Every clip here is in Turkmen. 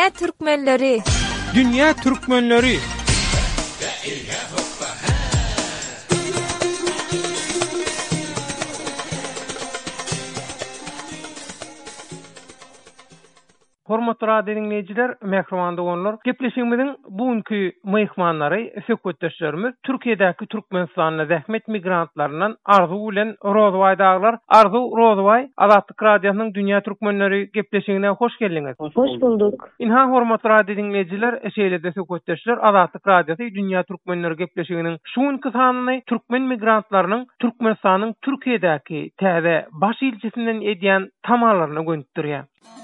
Dünya Türkmenleri. Dünya Türkmenleri. Hormatly radio dinleyijiler, mehriman doganlar, gepleşigimiziň bugünkü mehmanlary, söhbetdeşlerimiz Türkiýedäki Türkmenistanyna zähmet migrantlarynyň Arzu bilen Rozway daglar. Arzu, Rozway, Azatlyk radiosynyň Dünya Türkmenleri gepleşigine hoş geldiňiz. Hoş bulduk. Inha hormatly radio dinleyijiler, eşeýlede söhbetdeşler, Azatlyk radiosy Dünya Türkmenleri gepleşiginiň şuňky sanyny Türkmen migrantlarynyň Türkmenistanyň Türkiýedäki täze baş ilçesinden edýän tamalaryna göndürýär.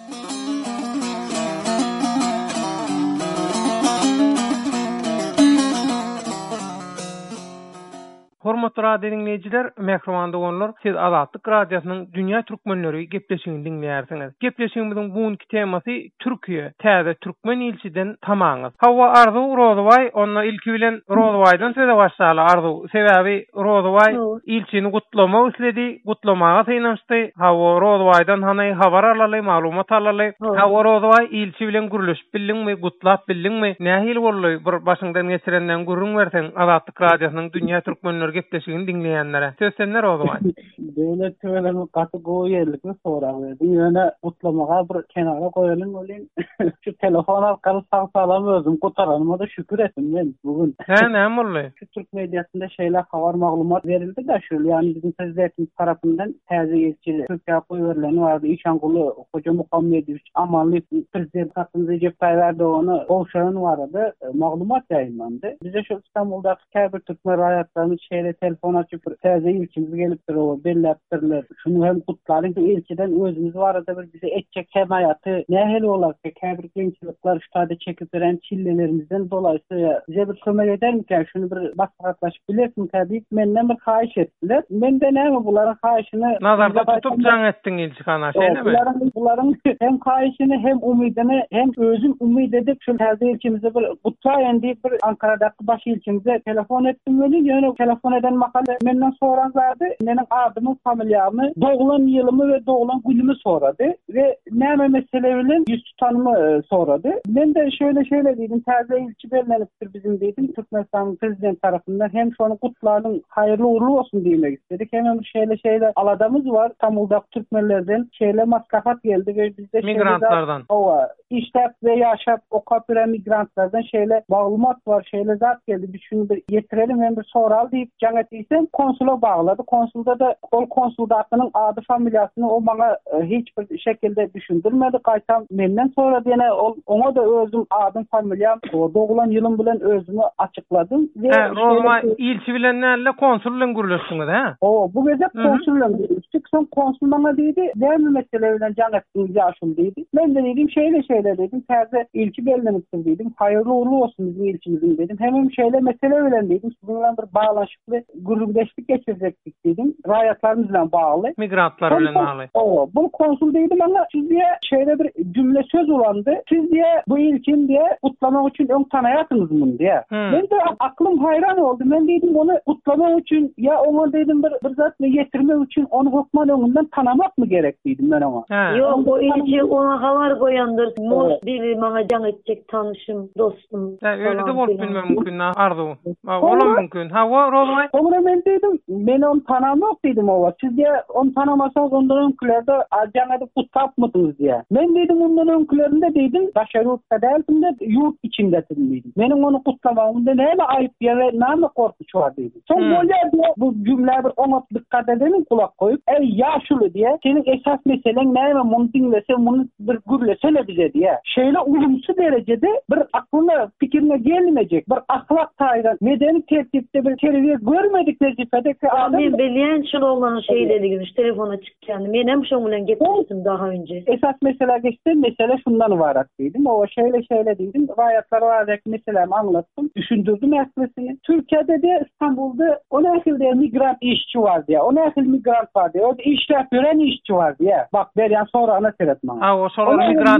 Hormatly radio dinleyijiler, mehriman doganlar, siz Azatlyk radiosynyň Dünya Türkmenleri gepleşigini dinleýärsiňiz. Gepleşigimiziň bugünkü temasy Türkiýe, täze Türkmen ilçiden tamaňyz. Hawa Arzu, Rozway, onda ilki bilen Rozwaydan söze başlaýar. Arzu, sebäbi Rozway ilçini gutlama üsledi, gutlamaga synaşdy. Hawa Rozwaydan hany habar alary, maglumat alary. Hawa Rozway ilçi bilen gürleşip bildiňmi, gutlap bildiňmi? Nähil boldy? Bir başyňdan geçirenden gürrüň berseň Azatlyk radiosynyň Dünya Türkmenleri gepleşigini dinleýänlere. Söz sende Rozway. Döwlet töwelerine gaty goýerlikni soragy. Ýöne gutlamaga bir kenara goýalyň bolýan. Şu telefon arkaly sağ-salam özüm gotaranma şükür etdim men bugün. Näme boldy? Şu Türk mediýasynda şeýle habar maglumat berildi da şu, ýani bizim prezidentimiz tarapyndan täze elçili Türkiýe goýberleni bardy. İşanguly Hoca Muhammedowich Amanly prezident hakkında Recep Tayyip Erdoğan'ı bolşagyny barady. Maglumat ýaýlandy. Bize şu İstanbul'daky käbir Türkmen raýatlaryny şeýle telefon açıp täze ilçimiz gelipdir, o belläpdirler. Şunu hem kutlaryň ilçeden özümüz barada bir bize etçek hemayaty nähili bolar ki käbir gençlikler ştada çekip beren çillelerimizden dolayısıyla bize bir kömek edermiken şunu bir maslahatlaşıp bilersin ki menden bir haýyş etdiler. Men de näme bularyň haýyşyny nazarda tutup jaň etdiň ilçikana şeýlemi? Bularyň hem haýyşyny hem umydyny hem özüm umyd edip şu täze ilçimize bir gutlaýan diýip bir Ankara'daky baş ilçimize telefon etdim we ýöne telefon eden makale menden soranlardı. Menin adımı, familiýamy, doğulan ýylymy we doğulan günümi soradı ve näme mesele bilen yüz tutanymı soradı. Men de şöyle diýdim, täze ilçi bellenipdir bizim diýdim. Türkmenistanyň prezident tarapyndan hem şonu gutlaryň haýyrly uğurlu bolsun diýmek istedik. Hem şeýle aladamız var. Tamuldak Türkmenlerden şeýle maslahat geldi ve bizde migrantlardan. Owa işläp we ýaşap okap bilen migrantlardan şeýle maglumat var, şeýle zat geldi. Biz şunu bir getirelim hem bir soral diýip jaň etdiysem konsula bağladı. Konsulda da ol konsuldatynyň ady familiýasyny o bana hiç bir şekilde düşündirmedi. Gaýtam menden sonra diýene ona da özüm adym familiýam, doğulan ýylym bilen özümü açykladym we Rozway ilçi bilen näle konsul bilen gürleşdiňiz ha? Bu geze konsul bilen gürleşdik. Son konsul bana diýdi, "Näme mesele bilen jaň etdiňiz ýaşym?" diýdi. Men de dedim, şeýle dedim, "Täze ilçi bellenipdir" diýdim. "Haýyrly uğurlu bolsun bizim ilçimizin" dedim. Hem şeýle mesele bilen dedim, sizinle bir bağlaşyply gürrüňdeşlik geçirecekdik dedim. Raýatlarymyz bilen bagly. Migrantlar bilen bagly. Bu konsul dedim ama siz diye şeýle bir cümle söz ulandı. Siz diye bu ilkin diye kutlamak için ön tanaýatsyňyzmı diye. Men de aklım hayran oldu. Men dedim onu kutlamak için ya ona dedim bir zat getirmek için onu hukman önünden tanamak mı gerek dedim ben ona. Yok, o ilçi ona havar goýandyr. Most dili maňa jaň etjek tanışym, dostum. Öyle de bolup bilmem mümkün Arzu. Olam mümkün. Hawa Rozway. Sonra men dedim, men onu tanamak dedim owa. Siz diye onu tanamasanız ondan öňkülerde jaň edip kutlapmydınız diye. Men dedim ondan öňkülerinde dedim, başarýurtda däldim de ýurt içindesin dedim. Menin onu kutlamamda näme aýyp ýa-da näme korkuç bar dedim. Soň bolýar bu cümle bir ona dikkat edelim, kulak koyup, "Ey ýaşuly" diye, "Senin esas meselen näme? Muny dinlese, muny bir gürlesene bize" diye. Şeýle ulumsy derecede bir aklyna, pikirine gelmejek, bir ahlak taýdan, medeni tertipde bir terbiýe görmedik nezifedeki adam. Men bilýän şol olan şey dedigim, telefona çykýandy. Men hem şoň bilen gitdim daha önce. Esas mesele geçti, mesele şundan ibaret dedim. O şeýle dedim. Raýatlar baradaky meselemi anlattım. Düşündürdüm meselesini. Türkiýede de İstanbul'da o nähilde migrant işçi var diye. O nähil migrant var diye. O işläp gören işçi var diye. Bak berýän sonra ana seretmem. O şolar migrant däl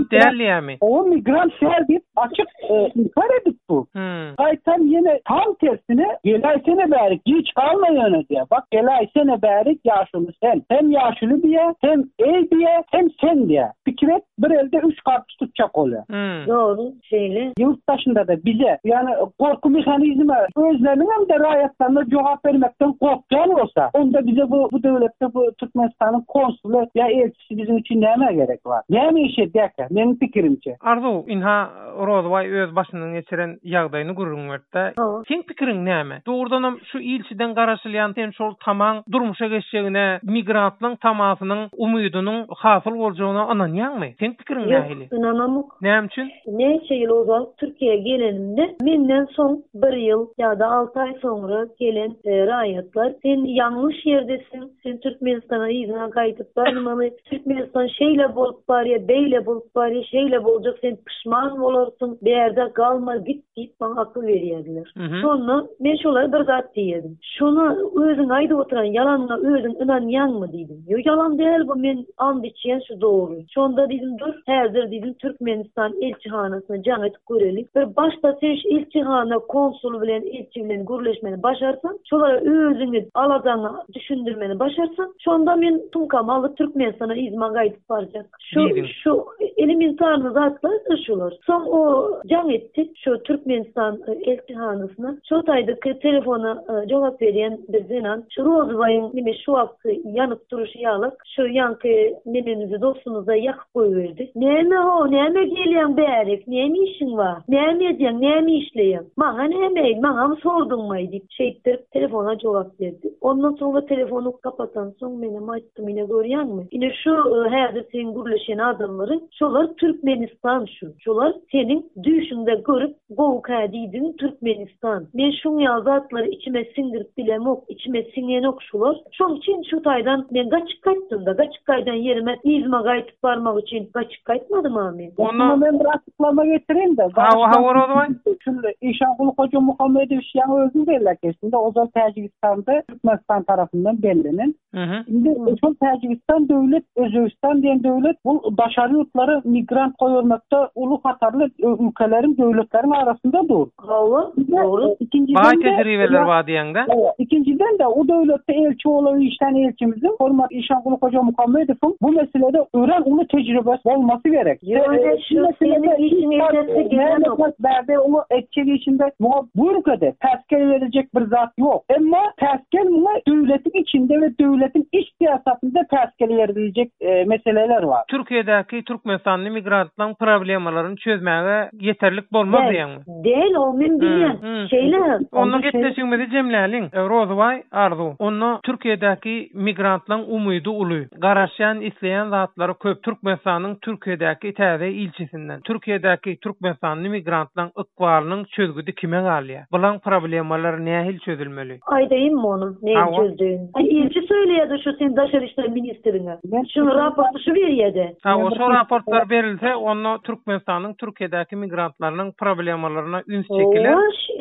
diýilýärmi? O migrant şäher diýip açyk inkar edip bu. Gaýtan ýene tam tersine gelaýsene bäri hiç kalmaýany diýär. Bak gelaýsene bäri ýaşuly sen. Hem ýaşuly diýär, hem diýär, hem sen diýär. Pikret bir elde 3 kartı tutacak oluyor. Doğru. Şeyle. Yurttaşında da bize yani korku mekanizmi özlerinin hem de raýatlarına cevap vermekten korkyan olsa onda bize bu devlette bu Türkmenistan'ın konsulu ya elçisi bizim için neme gerek var? Neme işe derken benim fikrimce. Arzu inha Rozbay öz başından geçiren ýagdaýyny gurulmakda. Sen pikirin näme? Doğrudan şu ilçiden garaşylýan sen şol tamam durmuşa geçýägine migrantlaryň tamasynyň umydynyň hasyl boljagyna ananýarmy? Sen pikirin nähili? İnanamok. Näme üçin? Neçe ýyl ozal Türkiýe'ye gelenimde menden soň 1 ýyl ýa-da 6 ay soňra gelen raýatlar sen ýanlış ýerdesin. Sen Türkmenistana ýygyna gaýtyp barmaly. Türkmenistan şeýle bolup barýar, beýle bolup barýar, şeýle boljak sen pişman bolarsyň. Beýerde galma git diýip bana akıl berýärdiler. Sonra men şolary bir zat diýdim. Şonu özüň aýdyp oturan ýalanyna özüň inanýanmy diýdim. Ýok ýalan däl bu men and içýän şu dogry. Şonda diýdim dur, häzir diýdim Türkmenistan elçihanasyna jaňytyp görelik. Bir başda sen elçihana konsul bilen elçi bilen gürleşmeni başarsan, şolara özüňi alajagyny düşündirmeni başarsan, şonda men tumkamy alyp Türkmenistana izma gaýtyp barjak. Şu elementarny zatlar şular. Soň o jaň etdi şu Türkmenistan elçihanasyna. Şu taýdyky telefona jogap berýän bir zenan şu Rozbaýyň nime şu wagty ýanyp duruşy ýalyk şu ýanky nemenizi dostunuza ýakyp goýberdi. Näme o? Näme gelýän bärik? Näme işiň bar? Näme edýän? Näme işleýän? Maňa näme? Maňa sorduňmy diýip şeýtdirip telefona jogap berdi. Ondan soňra telefonu kapatan soň menem aýtdym ine görýänmi? Ine şu häzir sen gürleşen adamlary şolar Türkmenistan şu. Şolar senin düşünde görüp gowuk diýdin Türkmenistan. Men şuň ýazatlary içime singdirip bilemok, içime siňenok şolar. Şoň üçin şu taýdan men gaçyp gaýtdym da gaçyp gaýdan ýerime izma gaýtyp barmak üçin gaçyp gaýtmadym men. Onu men bir açıklama getireyim de. Şunu İşanqulu Hoca Muhammedoviç ýa özüň belläkesinde Ozal Täjikistanda Türkmenistan tarapyndan bellenen. Şimdi şu Täjikistan döwlet, Özbekistan diýen döwlet bu başary ýurtlary migrant goýulmakda uly hatarly ülkelerin, döwletlerin arasındadır. Doğru. Baý tejribeler bar diýende. İkinciden de o döwletde elçi olan işten elçimizin hormat İşanqulu Hoca Muhammedowiň bu meselede ören uly tejribesi bolmasy gerek. Ýöne şu senin işin etmesi gerek. Onu etçeli içinde bu ülkede täskel verecek bir zat yok. Ama täskel buna döwletin içinde ve döwletin iç siyasatında täskel verilecek meseleler var. Türkiye'deki Türkmenistanlı migrantlaryň problemalaryny çözmäge yeterlik bolmaz diýenmi? Değil o men bilýän. Şeyler. Onu getiriňmedi jemläliň. Rozbay Arzu. Onu Türkiye'deki migrantlaryň umydy uly. Garaşan isleýän zatlary köp. Türkmenistanyň Türkiye'deki täze ilçisinden. Türkiye'deki Türkmenstanly migrantlaryň ykbalynyň çözgüdi kime galýar? Bulan problemler nähil çözülmeli? Aýdaýym onu näme çözdüň? İlçi söyledi şu sen Daşary işler ministrine. Şunu raportu şu berýärdi. O şu raportlar berilse onu Türkmenistanyň Türkiye'deki migrantlarynyň problemlaryna üns çekiler.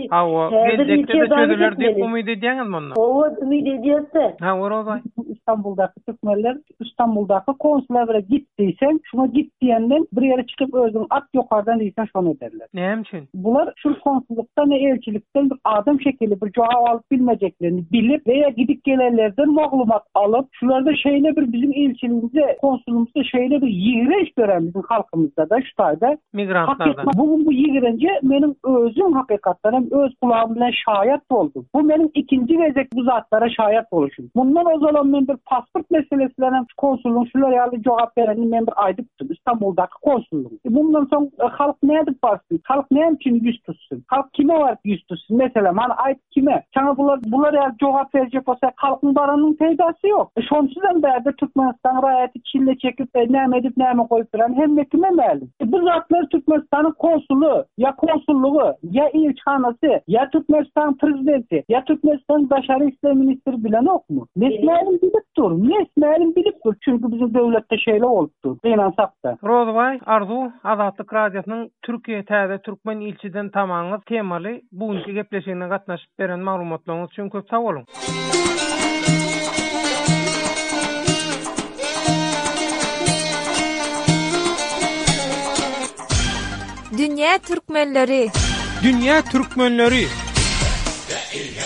O gelecekde de çözüler diýip umyt edýäňizmi onu? O umyt edýärse. Rozbay. İstanbul'daki Türkmenler İstanbul'daki konsulara gittiysen şuna git diyenden bir yere çıkıp özün at yukarıdan diysen şunu ederler. Näme üçin? Bunlar şu konsulluktan ne elçilikten bir adam şekilli bir cevap alıp bilmeyeceklerini bilip veya gidip gelenlerden maglumat alıp şularda şeyle bir bizim elçiliğimize konsulumuzda şeyle bir yiğirenç gören bizim halkımızda da şu tayda migrantlardan. Bugün bu yiğirence benim özüm hakikaten öz kulağımdan şahit oldum. Bu benim ikinci vezek bu zatlara şahit oluşum. Bundan o zaman ben bir pasport meselesinden konsulun şular yalı cevap verenini ben bir aydıptım. İstanbul'daki konsulun. Bundan sonra halk ne edip baksın? Halk ne için yüz tutsun? Halk kime var yüz tutsun? Mesela bana ait kime? Sana bunlar ya cevap verecek olsa halkın baranın peydası yok. Şonsuzdan beri Türkmenistan raýaty çille çekip näme edip näme koyup duran hem de kime ma'lum. Bu zatlar Türkmenistan'ın konsulu ya konsulluğu ya ilçhanası ya Türkmenistan prezidenti ya Türkmenistan Daşary işler ministri bilen ok mu? Mesma'lum bilip dur. Mesma'lum bilip dur. Çünkü bizim devlette şeyle oldu. İnansak da. Rozbay Arzu Azatlyk radiosynyň Türkiýe täze Türkmen ilçiden tamaňyz temaly bugünkü gepleşigine gatnaşyp beren maglumatlaryňyz üçin köp sag bolun. Dünya Türkmenleri. Dünya Türkmenleri.